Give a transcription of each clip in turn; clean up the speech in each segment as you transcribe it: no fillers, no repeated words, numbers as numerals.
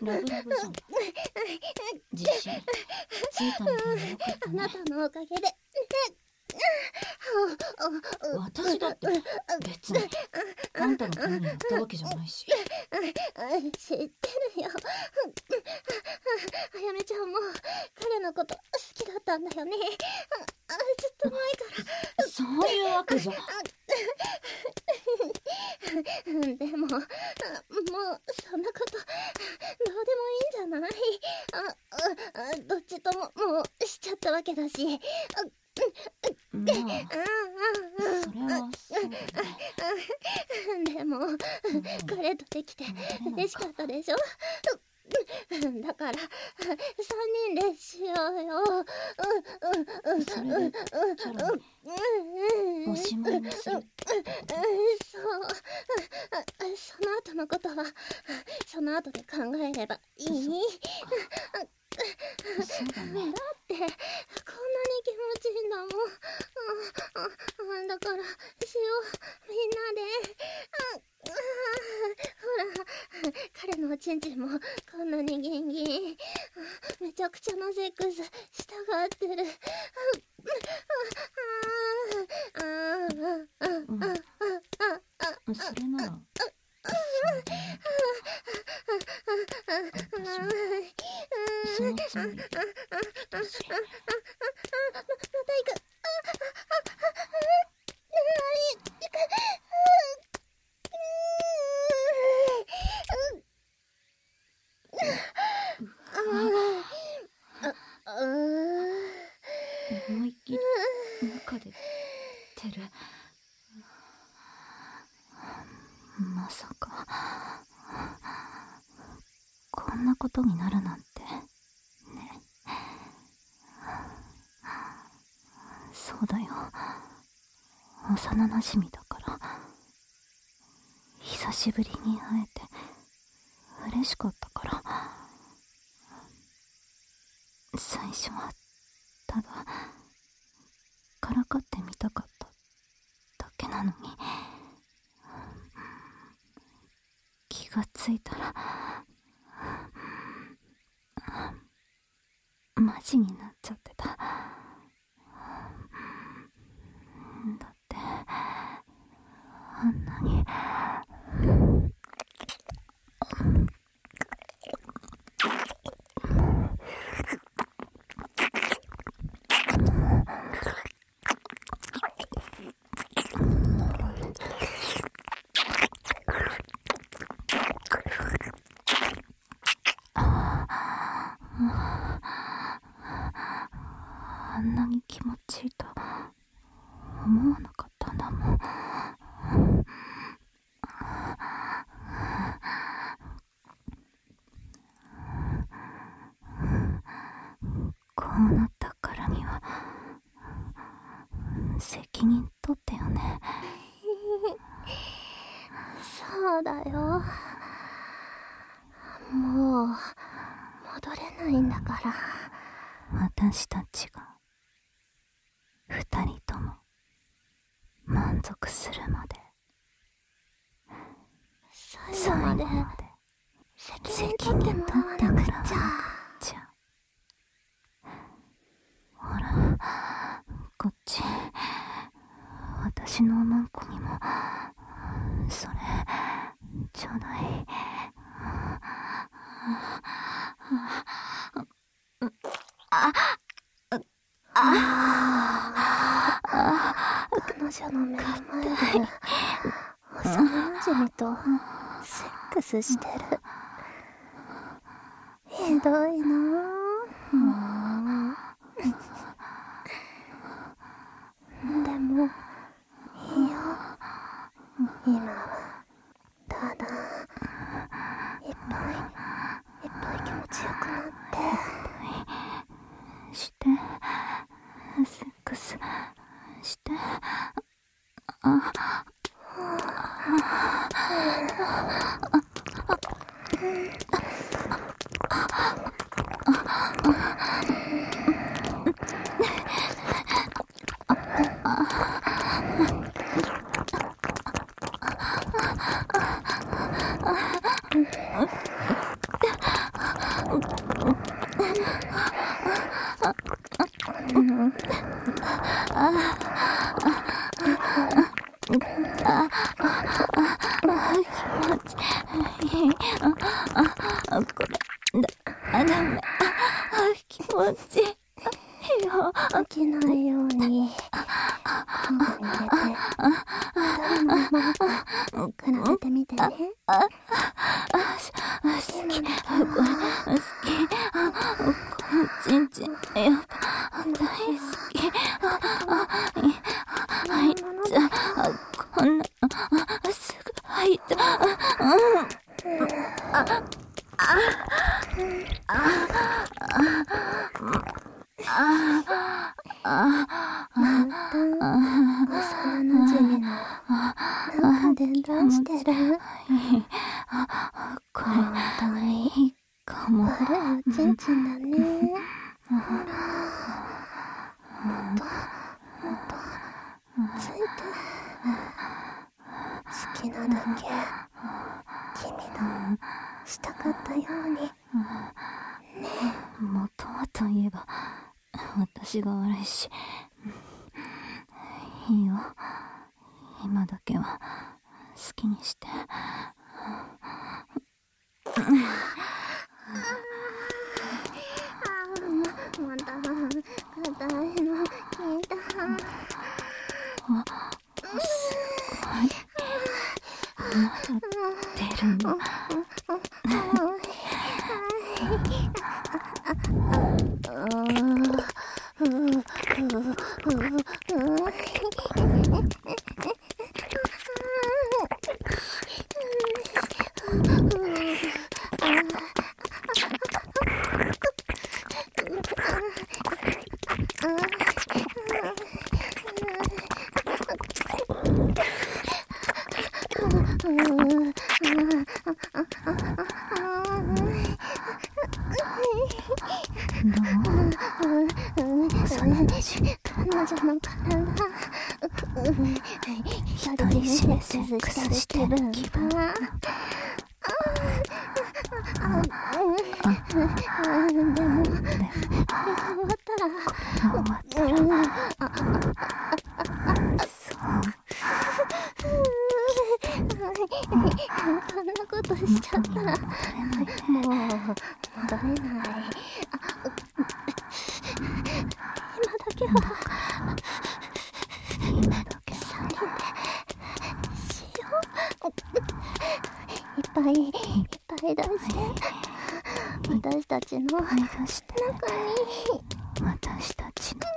ラブラブじゃん。自信ついたみたいな。よかったね。 あなたのおかげで。 私だって別にあんたのためにやったわけじゃないし。 知ってるよ。あやめちゃんも彼のこと好きだったんだよね。ずっと前から。 そういうわけじゃ。 でももうそんなことどうでもいいんじゃない。どっちとももうしちゃったわけだし。 まあそれはそうだね。 でも彼とできて嬉しかったでしょ。だから3人でしようよ。 それでチャラにおしまいにする。 そう。その後のことはその後で考えればいい。 そうだね。 だってこんなに気持ちいいんだもん。だからしようみんなで。ほら彼のおちんちんもこんなにギンギン。めちゃくちゃなセックスしたがってる。 それなら私もそのつもりだし。 また行く。 思いっきり中でてる。まさかこんなことになるなんてね。そうだよ、幼なじみだから久しぶりに会えて嬉しかったから。最初はただからかってみたかっただけなのに、気がついたらマジになっちゃってた。だってあんなにあんなに気持ちいいと思わなかったんだもん。こうなったからには責任取ってよね。 そうだよ。もう戻れないんだから。 私たちが二人とも満足するまで、 最後まで責任取ってもらわなくっちゃ。 ほらこっち、私のおまんこにもそれちょうだい。 彼女の目の前で幼なじみとセックスしてる。ひどいなぁ。でもいいよ。今はただいっぱい気持ちよくなってしてセックスしてこれダメ。気持ちいいよ。 起きないようにこう入れて頭のまま比べてみてね。 好き。これ好き。このちんちんやっぱ大好き。入っちゃう。こんなすぐ入った。 幼なじみのなんか電動してる。 これ本当にいいかも。 悪いおちんちんだね。ほらもっとついて好きなだけ君のしたかったようにね。 元はといえば私が悪いし、いいよ。今だけは好きにして。 また硬いの聞いた。 すごい。まだ出るの。 彼女の体一人占めセックスしてる気分。 でも終わったらこんなことしちゃったらもう戻れない。今だけは3人でしよう。いっぱい出して私たちの中に。 私たちの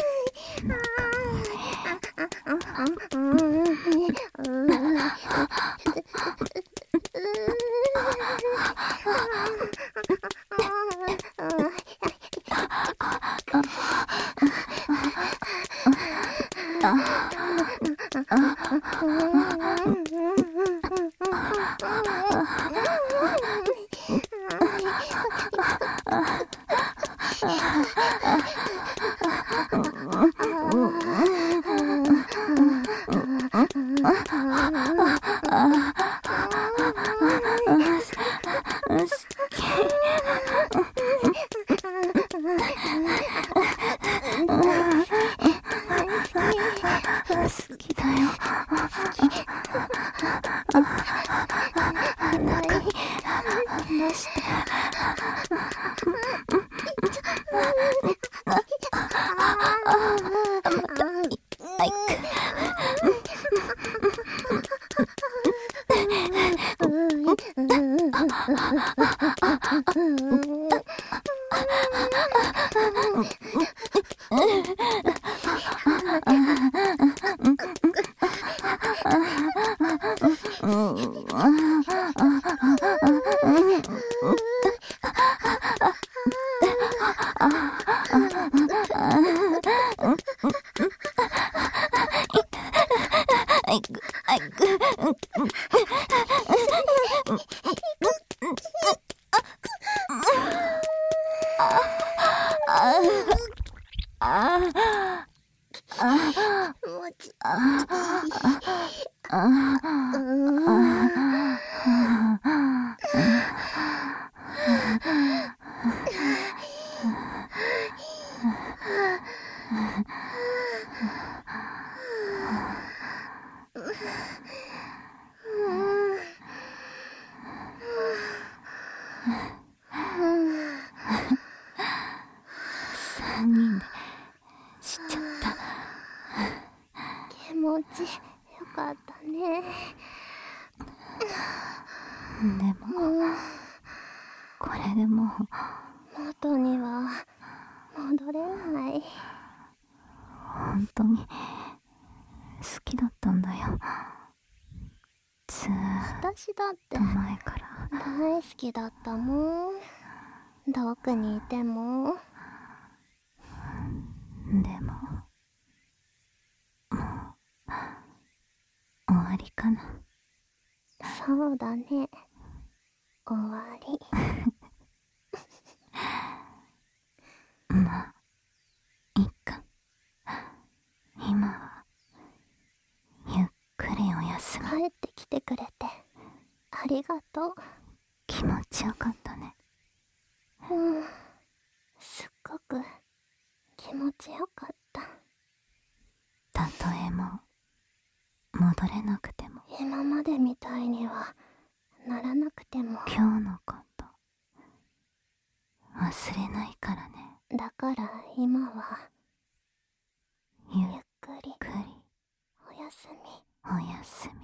好きだよ。離して。 元には戻れない。 本当に好きだったんだよ。ずーっ私だってと前から。 大好きだったもん。どこにいても。 でももう終わりかな。 そうだね、終わり。 まあいっか。今はゆっくりお休み。 帰ってきてくれてありがとう。 気持ちよかったね。 すっごく気持ちよかった。 たとえも戻れなくても今までみたいにはならなくても。 今日のこと忘れないからね。 だから今はゆっゆっくりくりおやすみ。 おやすみ。